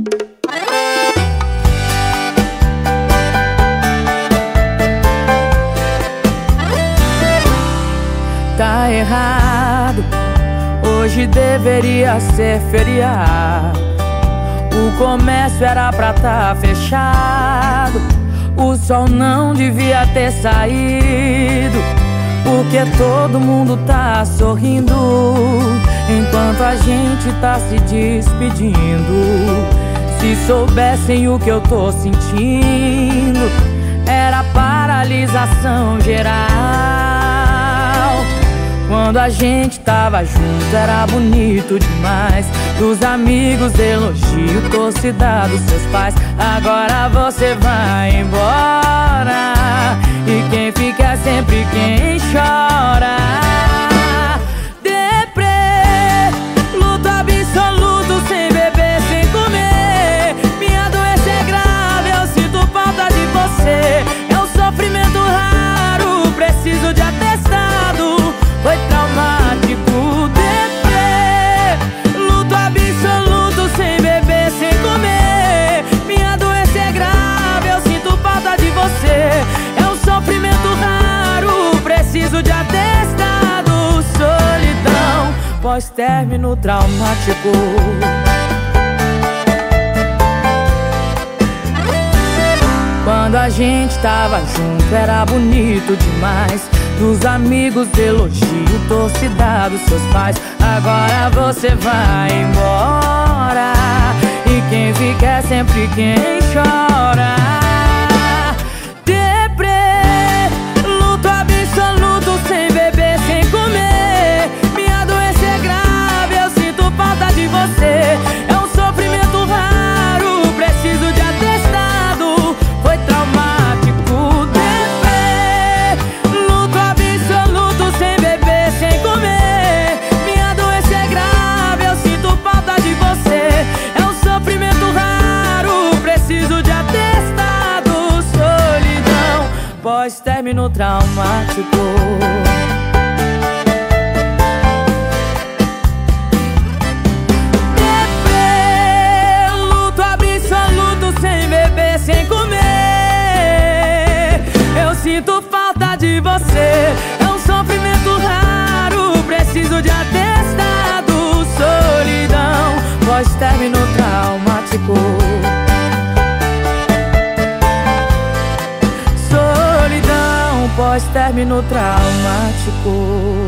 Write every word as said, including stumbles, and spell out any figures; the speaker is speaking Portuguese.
Tá errado, hoje deveria ser feriado. O comércio era pra tá fechado, o sol não devia ter saído, porque todo mundo tá sorrindo enquanto a gente tá se despedindo. Se soubessem o que eu tô sentindo, era paralisação geral. Quando a gente tava junto era bonito demais, dos amigos elogio, torcida dos seus pais. Agora você vai embora e quem fica é sempre quem chora. Deprê, luto absoluto, sem beber, sem comer. Minha doença é grave, eu sinto falta de você. É um sofrimento raro, preciso de atestado. Foi traumático. Deprê, luto absoluto, sem beber, sem comer. Minha doença é grave, eu sinto falta de você. É um sofrimento raro, preciso de atestado. Solidão, pós-término traumático. Quando a gente tava junto era bonito demais, dos amigos elogio, torcida dos seus pais. Agora você vai embora e quem fica é sempre quem chora. Deprê, luto absoluto, sem beber, sem comer. Minha doença é grave, eu sinto falta de você. É um sofrimento raro, preciso de atestado. Foi traumático. Deprê, luto absoluto, sem beber, sem comer. Minha doença é grave, eu sinto falta de você. É um sofrimento raro, preciso de atestado. Solidão, pós-término traumático. Sem comer, eu sinto falta de você. É um sofrimento raro, preciso de atestado. Solidão, pós-término traumático. Solidão, pós-término traumático.